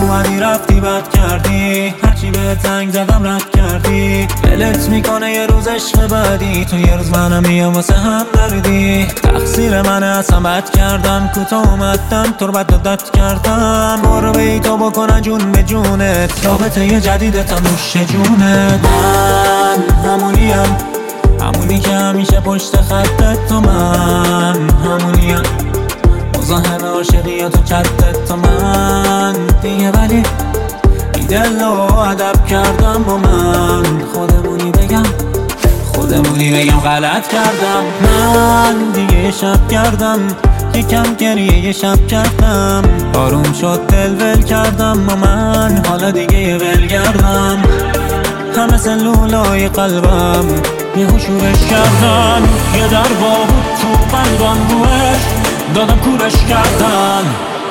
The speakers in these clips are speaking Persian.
اومدی رفتی بد کردی، هرچی به زنگ زدم رد کردی. دلت میکنه یه روز عشق بعدی، تو یه روز منم میام واسه هم دردی. تقصیر منه اصلا بد کردم، کوتاه اومدم تو رو بد داد کردم. برو بی تو بکنن جون به جونت، رابطه یه جدید تا نوش جونت. من همونی که همیشه پشت خطت، تو من همونیم مزاحم عاشقی تو چتت، تو من دیگه ولی بی دل و ادب کردم با من. خودمونی بگم غلط کردم. من دیگه یه شب کردم، یکم گریه یه شب کردم. آروم شد دل ول کردم با من، حالا دیگه یه ول کردم. همه سلولای قلبم یه شورش کردن، یه در بود تو قلبم روش دادم کورش کردن.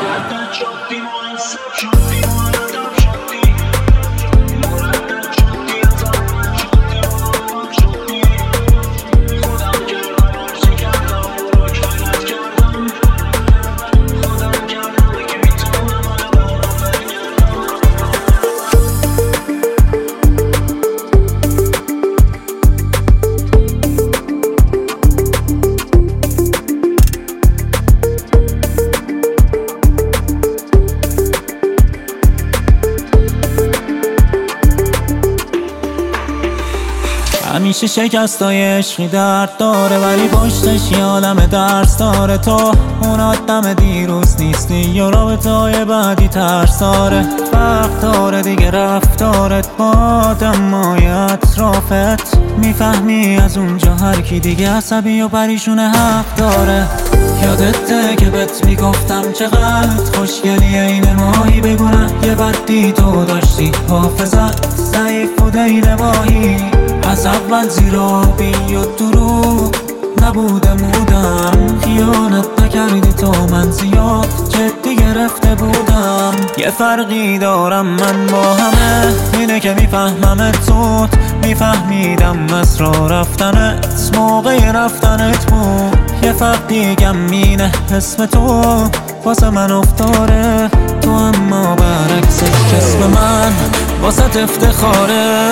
همیشه شکستای عشقی درد داره، ولی پشتش یه عالم درس داره. تو اون آدم دیروز نیستی، یا رابطه‌های بعدی ترس داره. فرق داره دیگه رفتارت با آدمای اطرافت، میفهمی از اونجا هر کی دیگه عصبی و پریشون حق داره. یادته که بهت میگفتم چقدر خوشگلی این ماهی، بگونه یه بدی تو داشتی، حافظت ضعیف و دین ماهی. از اول زیرابی و دروغ نبودم خیانت نکردی تو، من زیاد جدی گرفته بودم. یه فرقی دارم من با همه، اینه که میفهممت زود، میفهمیدم اسرار رفتنت موقع رفتنت بود. یه فرق دیگم اینه اسم تو واسه من افتاره، تو اما برعکسش اسم من واسه افتخاره.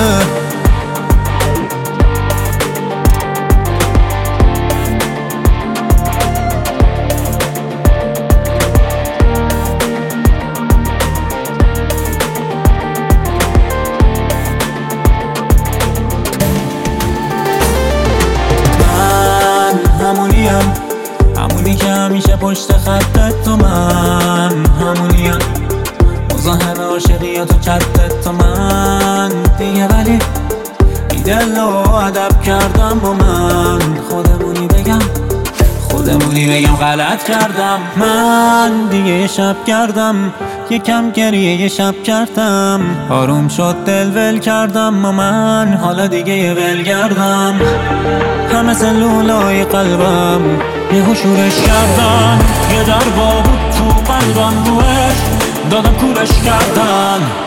همونی که همیشه پشت خطت، تو من همونیم مزاحم عاشقی تو چتت، تو من دیگه ولی بی دل و ادب کردم با من. خودمونی بگم غلط کردم. من دیگه یه شب کردم، یکم گریه یه شب کردم. آروم شد دل ول کردم با من، حالا دیگه یه ول کردم. همه سلولای قلبم یه شورش کردن، یه در بود تو قلبم روش دادم کورش کردن.